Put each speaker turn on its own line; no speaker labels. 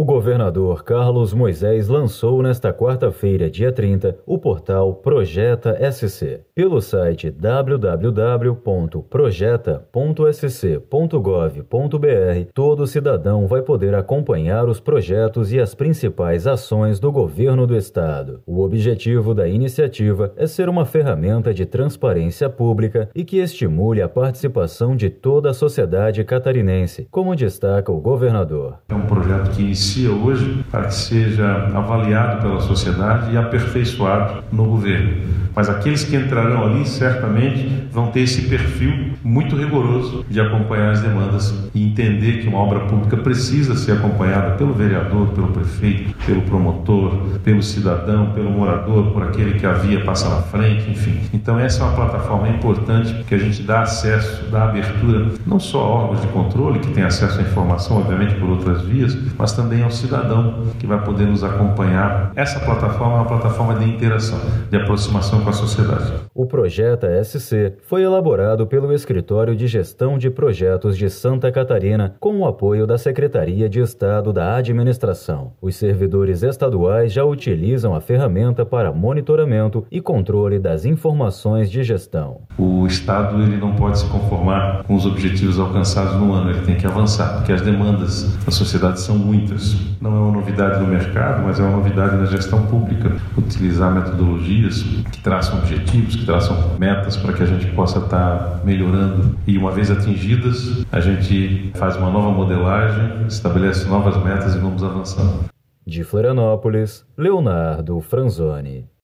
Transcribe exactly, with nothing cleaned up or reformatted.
governador Carlos Moisés lançou nesta quarta-feira, dia trinta, o portal Projeta S C. Pelo site w w w ponto projeta ponto s c ponto gov ponto b r, todo cidadão vai poder acompanhar os projetos e as principais ações do governo do estado. O objetivo da iniciativa é ser uma ferramenta de transparência pública e que estimule a participação de toda a sociedade catarinense, como destaca o governador.
É um projeto que inicia hoje para que seja avaliado pela sociedade e aperfeiçoado no governo. Mas aqueles que entrarão ali certamente vão ter esse perfil muito rigoroso de acompanhar as demandas e entender que uma obra pública precisa ser acompanhada pelo vereador, pelo prefeito, pelo promotor, pelo cidadão, pelo morador, por aquele que a via passa na frente, enfim. Então essa é uma plataforma importante que a gente dá acesso, dá abertura não só a órgãos de controle que têm acesso à informação, obviamente por outras vias, mas também ao cidadão que vai poder nos acompanhar. Essa plataforma é uma plataforma de interação, de aproximação com a sociedade.
O Projeta S C foi elaborado pelo Escritório de Gestão de Projetos de Santa Catarina com o apoio da Secretaria de Estado da Administração. Os servidores estaduais já utilizam a ferramenta para monitoramento e controle das informações de gestão.
O Estado ele não pode se conformar com os objetivos alcançados no ano, ele tem que avançar, porque as demandas da sociedade são muitas. Não é uma novidade no mercado, mas é uma novidade na gestão pública. Utilizar metodologias que traçam objetivos, que traçam metas para que a gente possa estar melhorando. E uma vez atingidas, a gente faz uma nova modelagem, estabelece novas metas e vamos avançando.
De Florianópolis, Leonardo Franzoni.